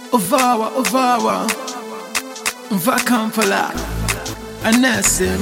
Uvawa, Vakampala, Anasim,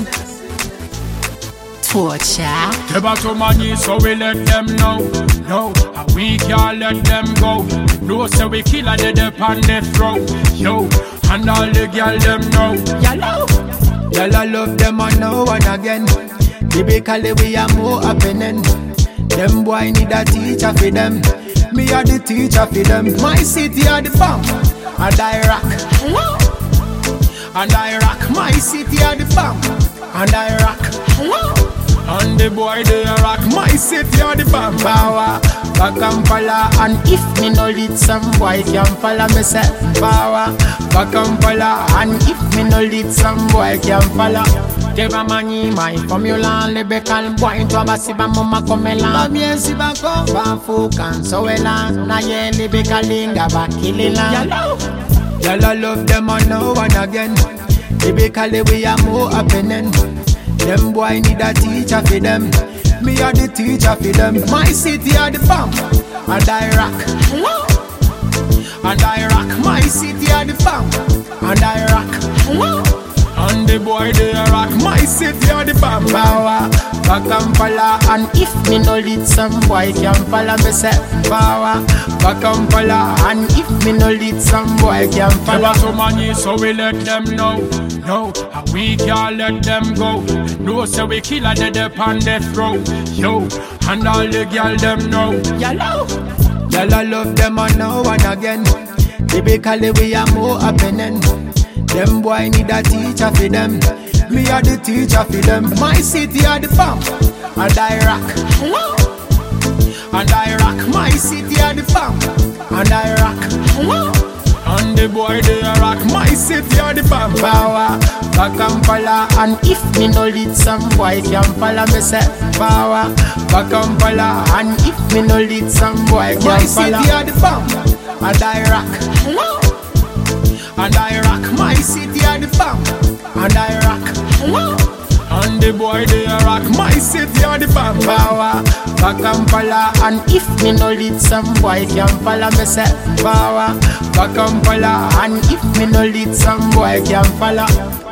Torture. Tebato money, so we let them know. No, and we can't let them go. No, so we kill a dead upon the throat. Yo, and all the girl them know. Y'all love them on now and again. Typically we are more happening. Them boy need a teacher for them. Me are the teacher for them. My city are the bomb, and I rock. Hello. And I rock. My city are the bomb, and I rock. Hello. And the boy they rock. My city are the bomb. Power, Vakampala. And if me no lead, some boy can follow me. Say power, Vakampala. And if me no lead, some boy can follow. Deva mani my formula lebecal boy to abasiba mama komela babie sibako bafu kan sowela na ye lebecal linga bakilila Yalla love them on now and again. Typically we are more happening. Them boy need a teacher for them. Me are the teacher for them. My city are the bomb, and I rock. Hello. And I rock. My city are the bomb, and I rock. Hello. And the boy they rock. My city are the bomb. Power, Vakampala. And if me no lead, some boy can follow me. Say power, Vakampala. And if me no lead, some boy can follow. Tebato money, so we let them know. No, and we can't let them go. No, so we kill a dead upon the throat. Yo, and all the girl them know. Y'all love them on now and again. Typically we are more happening. Them boy need a teacher for them. Me are the teacher for them. My city are the bomb, and I rock. Hello. And I rock. My city are the bomb, and I rock. Hello. And the boy they rock. My city are the bomb. Power, Vakampala. And if me no lead, some boy can follow me. Say power, Vakampala. And if me no lead, some boy can follow. My city are the bomb, and I rock. Hello. And I rock. My city are the bomb, and I rock. Hello. And the boy they rock. My city are the bomb. Power, Vakampala. And if me no lead, some boy can follow me. Say power, Vakampala. And if me no lead, some boy can follow.